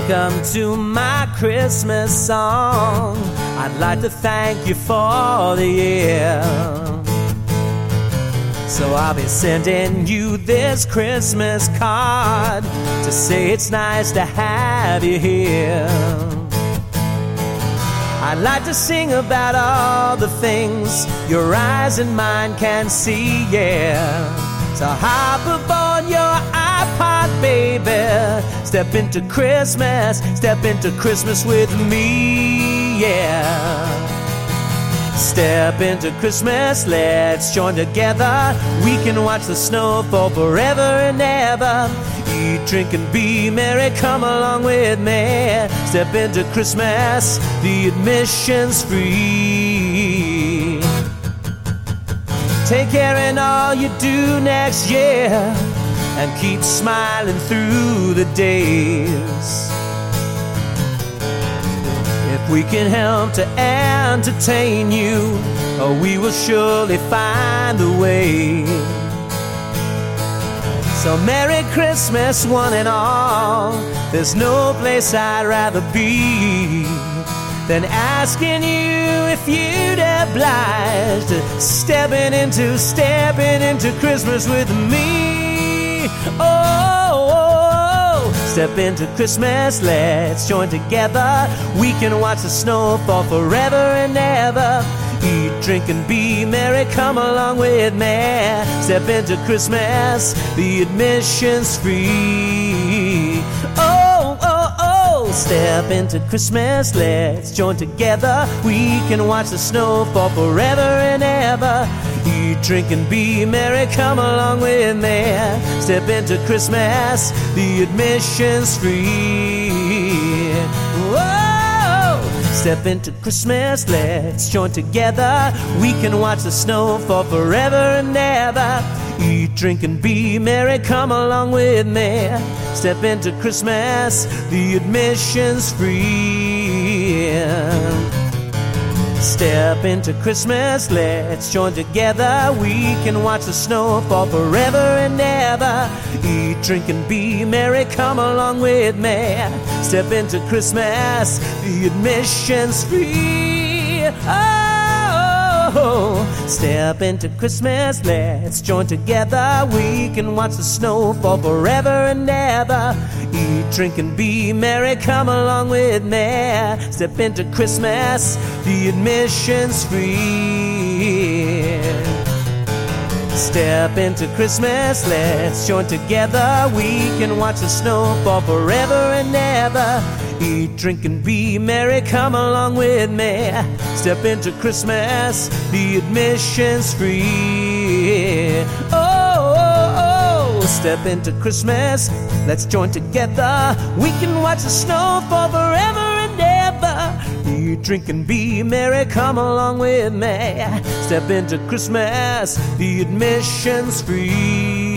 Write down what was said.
Welcome to my Christmas song. I'd like to thank you for the year. So I'll be sending you this Christmas card to say it's nice to have you here. I'd like to sing about all the things your eyes and mine can see, yeah. So hop aboard your iPod, baby. Step into Christmas with me, yeah. Step into Christmas, let's join together. We can watch the snow fall forever and ever. Eat, drink, and be merry, come along with me. Step into Christmas, the admission's free. Take care in all you do next year, and keep smiling through the days. If we can help to entertain you, we will surely find a way. So Merry Christmas, one and all. There's no place I'd rather be than asking you if you'd oblige to stepping into Christmas with me. Oh, step into Christmas, let's join together. We can watch the snow fall forever and ever. Eat, drink, and be merry, come along with me. Step into Christmas, the admission's free. Oh, oh, oh, step into Christmas, let's join together. We can watch the snow fall forever and ever. Eat, drink, and be merry, come along with me. Step into Christmas, the admission's free. Whoa! Step into Christmas, let's join together. We can watch the snow fall forever and ever. Eat, drink, and be merry, come along with me. Step into Christmas, the admission's free. Step into Christmas, let's join together. We can watch the snow fall forever and ever. Eat, drink, and be merry, come along with me. Step into Christmas, the admission's free. Oh, step into Christmas, let's join together. We can watch the snow fall forever and ever. Eat, drink, and be merry, come along with me. Step into Christmas, the admission's free. Step into Christmas, let's join together. We can watch the snow fall forever and ever. Eat, drink, and be merry, come along with me. Step into Christmas, the admission's free. Oh, oh, oh, step into Christmas, let's join together. We can watch the snow fall forever and ever. Eat, drink, and be merry, come along with me. Step into Christmas, the admission's free.